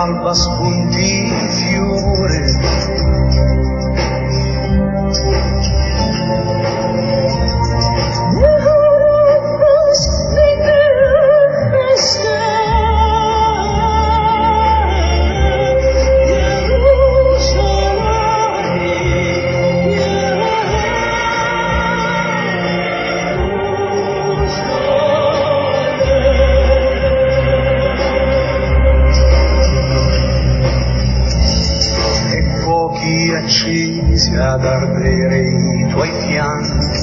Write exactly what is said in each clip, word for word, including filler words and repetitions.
dall'alba spunti di fiore. Accesi ad ardere i tuoi fianchi,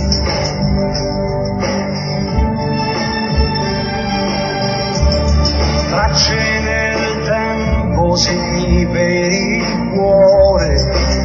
tracce nel tempo, segni per il cuore.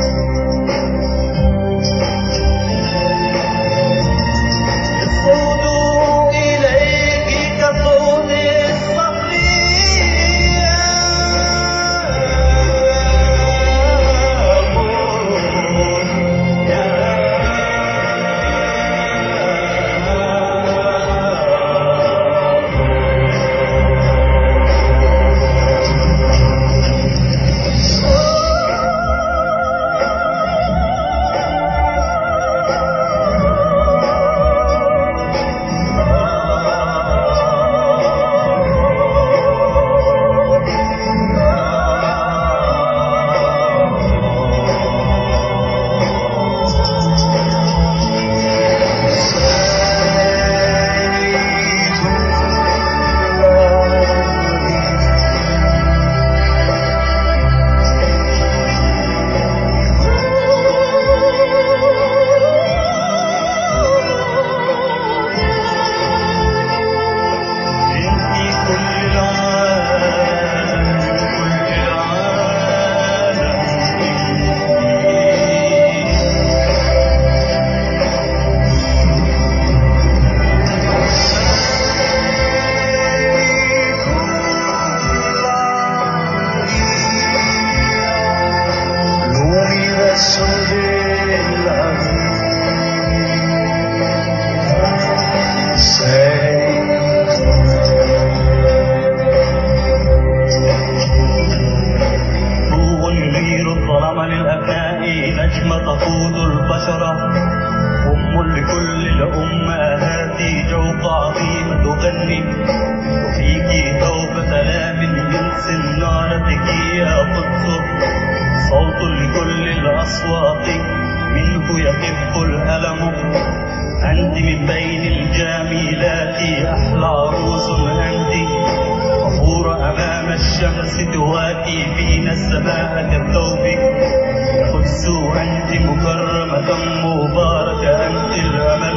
نجمة تقود البشرة، أم لكل الأمهات، جوق عظيمة تغني، وفيك ثوب سلام من سنارتك يا قدس، صوت لكل الأصوات منه يخف الألم. أنت من بين الجميلات أحلى عروس أنت، فخورة أمام الشمس تواكي فينا السماء كالثوب. قدس أنت مكرمة مباركة، أنت الأمل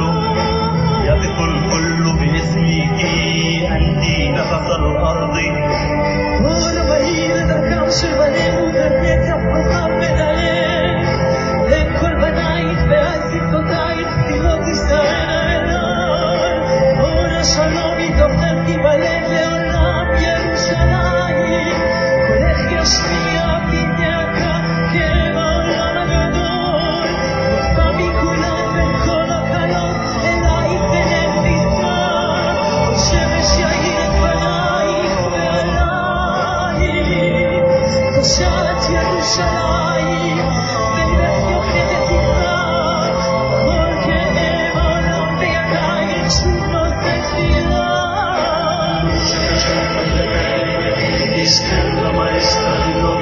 يثق الكل باسمك، أنت نفس الأرض. Stella maestra di noi.